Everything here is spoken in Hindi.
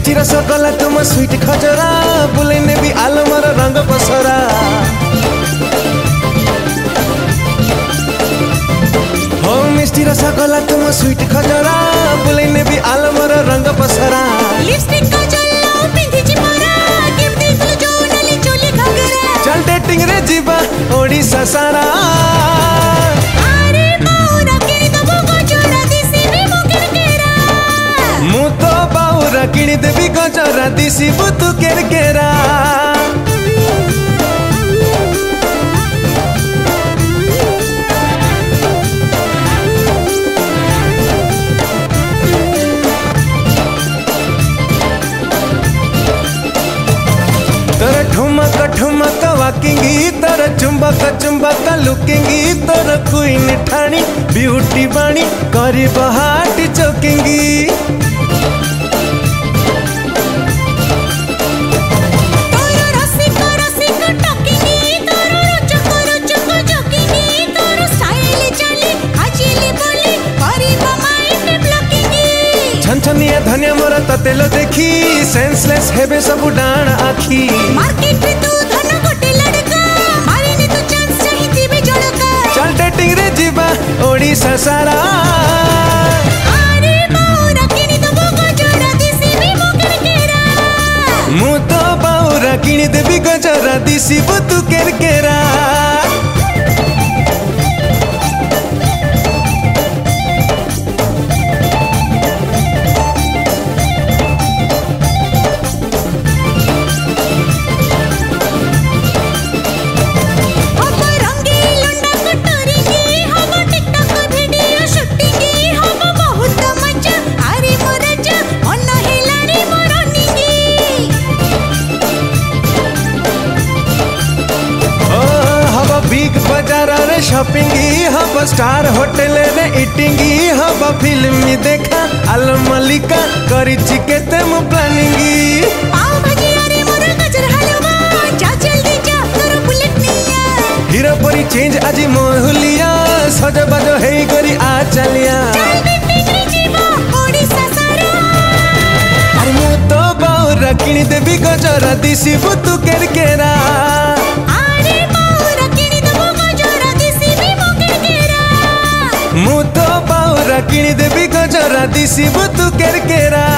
मिष्टी रसगोला तुम स्वीट खजरा बुलेने भी आलमर रंग पसरा हो मिष्टी रसगोला तुम स्वीट खजरा बुलेने भी आलमर रंग पसरा लिपस्टिक का जल्लो पिंधी चिपरा केमती तुलो जो नली चोली घगरा चल डेटिंग रे जीवा ओडिशा सारा आरे बाउरा किनी दबो गजरा दिसी भी मुकेर केरा मु तो बाउरा किनी देबी गजरा दिसी बुतु केर केरा तोर ठुमक ठुमक वाकिंगी तोर चुंबक चुंबक लुकिंगी तोर क्वीन ठाणी ब्यूटी बाणी करी बहाटी चौकिंगी तोरो रसिक रसिक टकिंगी तोरो रुचक रुचक जकिंगी तोरो स्टाइल चली हाजिली बोली करी माइंड ब्लॉकिंगी छनछनिया धनिया मोर ततेलो देखी सेंसलेस हेबे सब डाण आखी मार्केट रे तू धन गोटे लड़का मारिनी तू चांस चाहिती बे जड़का चल डेटिंग रे जीवा ओडिशा सारा आरे बाउरा किनी दबो गजरा दिसी भी मुकेर केरा मु तो बाउरा किनी देबी गजरा दिसी बुतु केर केरा बिग बाजार रे शॉपिंगी हब स्टार होटल रे इटिंगी हब फिल्म देखा आल मलिका करी चिकेते मु प्लानिंगी पाव भाजी अरे मोर गजर हलवा जा जल्दी जा तोर बुलेट निया हीरो परी चेंज आजी मोहलिया सज बाज हेई करी आ चलिया चल डेटिंग रे जीवा ओडिशा सारा अरे मु तो बाउरा किनी देबी गजरा दिसी बुतु केर केरा आरे बाउरा किनी दबो गजरा दिसी भी मुकेर केरा मु तो बाउरा किनी देबी गजरा दिसी बुतु केर केरा।